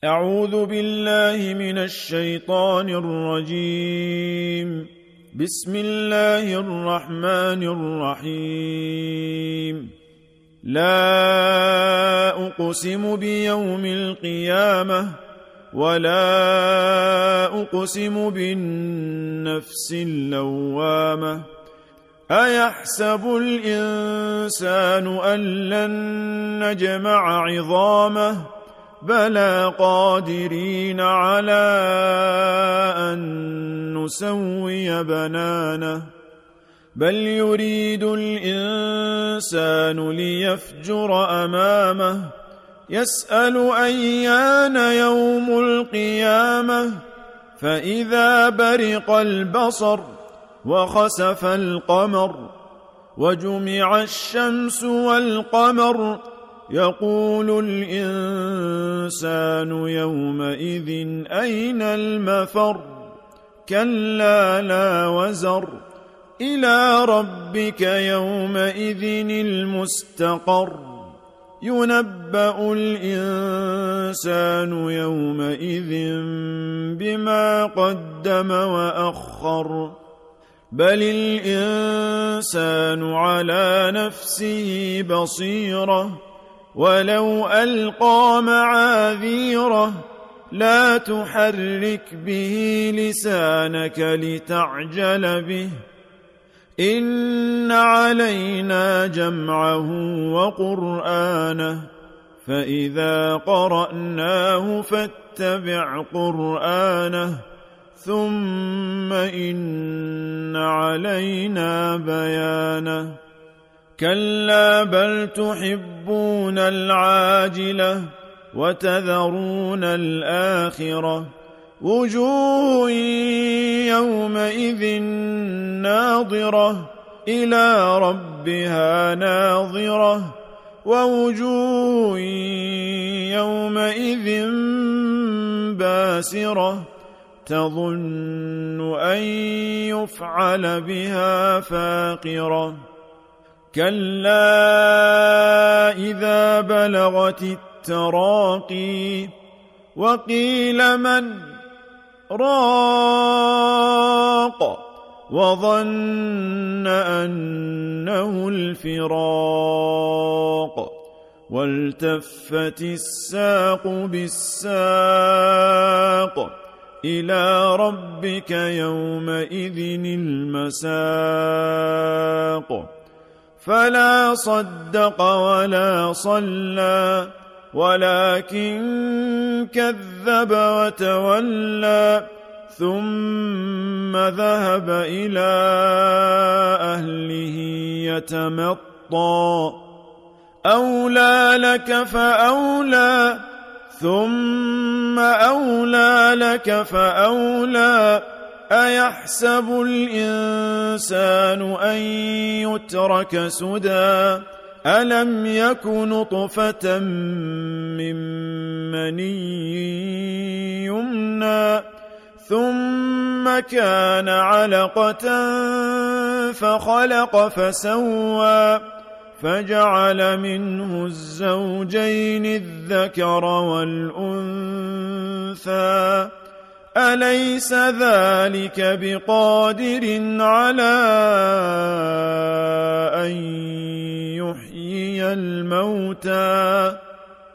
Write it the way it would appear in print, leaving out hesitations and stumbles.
أعوذ بالله من الشيطان الرجيم. بسم الله الرحمن الرحيم. لا أقسم بيوم القيامة ولا أقسم بالنفس اللوامة. أيحسب الإنسان أن لن نجمع عظامه بلى قادرين على أن نسوي بنانه بل يريد الإنسان ليفجر أمامه يسأل أيان يوم القيامة فإذا برق البصر وخسف القمر وجمع الشمس والقمر يقول الإنسان يومئذ أين المفر كلا لا وزر إلى ربك يومئذ المستقر ينبأ الإنسان يومئذ بما قدم وأخر بل الإنسان على نفسه بصيرة ولو ألقى معاذيره لا تحرك به لسانك لتعجل به إن علينا جمعه وقرآنه فإذا قرأناه فاتبع قرآنه ثم إن علينا بيانه كلا بل تحبون العاجلة وتذرون الآخرة وجوه يومئذ ناظرة إلى ربها ناظرة ووجوه يومئذ باسرة تظن أن يفعل بها فاقرة كلا إذا بلغت التراقي وقيل من راق وظن أنه الفراق والتفت الساق بالساق إلى ربك يومئذ المساق فلا صدق ولا صلى ولكن كذب وتولى ثم ذهب إلى أهله يتمطى أولى لك فأولى ثم أولى لك فأولى أيحسب الإنسان أن يترك سدى ألم يك نطفة من مني يمنى ثم كان علقة فخلق فسوى فجعل منه الزوجين الذكر والأنثى أليس ذلك بقادر على أن يحيي الموتى